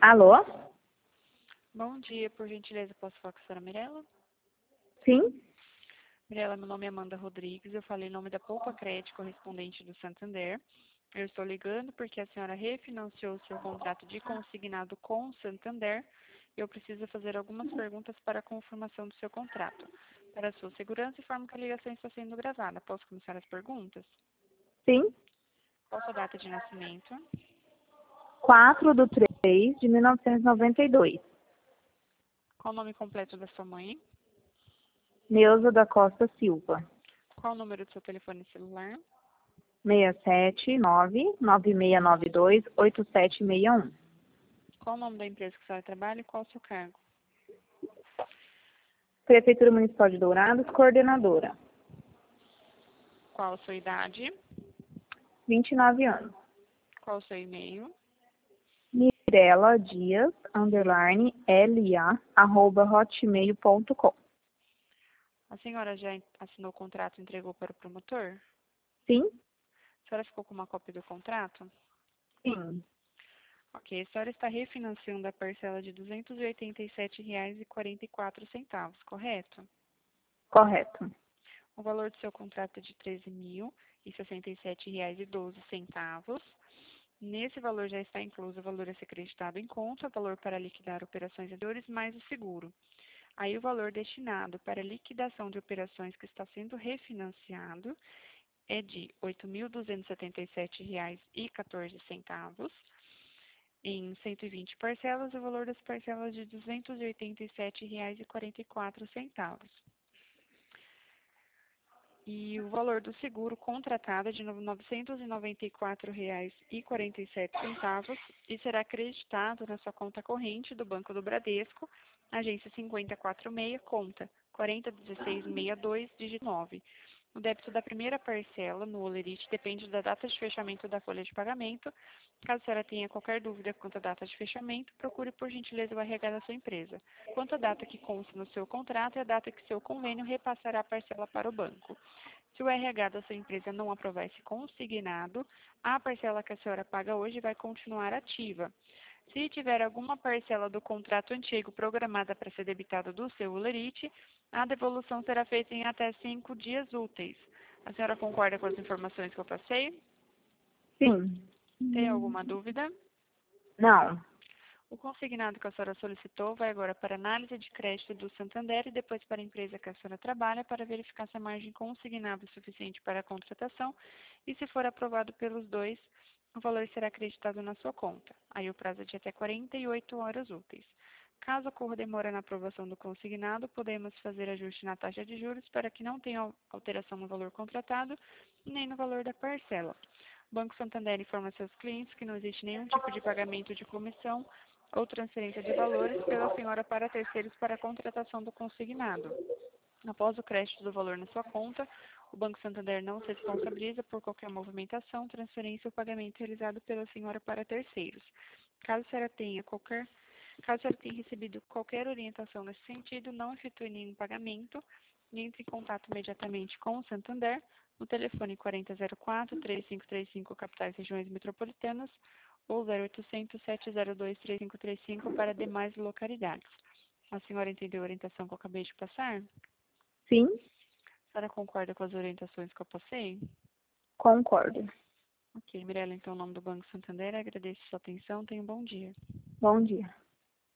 Alô? Bom dia, por gentileza, posso falar com a senhora Mirela? Sim? Mirela, meu nome é Amanda Rodrigues, eu falei em nome da Poupa Crédito, correspondente do Santander. Eu estou ligando porque a senhora refinanciou seu contrato de consignado com o Santander. Eu preciso fazer algumas perguntas para a confirmação do seu contrato. Para a sua segurança, informo que a ligação está sendo gravada. Posso começar as perguntas? Sim? Qual a sua data de nascimento? 4/3/1992. Qual o nome completo da sua mãe? Neuza da Costa Silva. Qual o número do seu telefone celular? 679-9692-8761. Qual o nome da empresa que a senhora trabalha e qual o seu cargo? Prefeitura Municipal de Dourados, coordenadora. Qual a sua idade? 29 anos. Qual o seu e-mail? Mirela Dias, _LA, @hotmail.com. A senhora já assinou o contrato e entregou para o promotor? Sim? A senhora ficou com uma cópia do contrato? Sim. Ok, a senhora está refinanciando a parcela de R$ 287,44, correto? Correto. O valor do seu contrato é de R$ 13.067,12. Nesse valor já está incluso o valor a ser acreditado em conta, o valor para liquidar operações anteriores mais o seguro. Aí o valor destinado para liquidação de operações que está sendo refinanciado é de R$ 8.277,14 em 120 parcelas, o valor das parcelas de R$ 287,44. E o valor do seguro contratado é de R$ 994,47 e será acreditado na sua conta corrente do Banco do Bradesco, agência 5046, conta 401662, dígito 9. O débito da primeira parcela no Olerite depende da data de fechamento da folha de pagamento. Caso a senhora tenha qualquer dúvida quanto à data de fechamento, procure por gentileza o RH da sua empresa. Quanto à data que consta no seu contrato, é a data que seu convênio repassará a parcela para o banco. Se o RH da sua empresa não aprovar esse consignado, a parcela que a senhora paga hoje vai continuar ativa. Se tiver alguma parcela do contrato antigo programada para ser debitada do seu Olerite, a devolução será feita em até 5 dias úteis. A senhora concorda com as informações que eu passei? Sim. Tem alguma dúvida? Não. O consignado que a senhora solicitou vai agora para análise de crédito do Santander e depois para a empresa que a senhora trabalha para verificar se a margem consignada é suficiente para a contratação e, se for aprovado pelos dois, o valor será acreditado na sua conta. Aí o prazo é de até 48 horas úteis. Caso ocorra demora na aprovação do consignado, podemos fazer ajuste na taxa de juros para que não tenha alteração no valor contratado nem no valor da parcela. O Banco Santander informa seus clientes que não existe nenhum tipo de pagamento de comissão ou transferência de valores pela senhora para terceiros para a contratação do consignado. Após o crédito do valor na sua conta, o Banco Santander não se responsabiliza por qualquer movimentação, transferência ou pagamento realizado pela senhora para terceiros. Caso a senhora tenha recebido qualquer orientação nesse sentido, não efetue nenhum pagamento e entre em contato imediatamente com o Santander no telefone 4004-3535, capitais e regiões metropolitanas, ou 0800-702-3535 para demais localidades. A senhora entendeu a orientação que eu acabei de passar? Sim? A senhora concorda com as orientações que eu passei? Concordo. Ok, Mirela, então, em nome do Banco Santander, agradeço a sua atenção. Tenha um bom dia. Bom dia.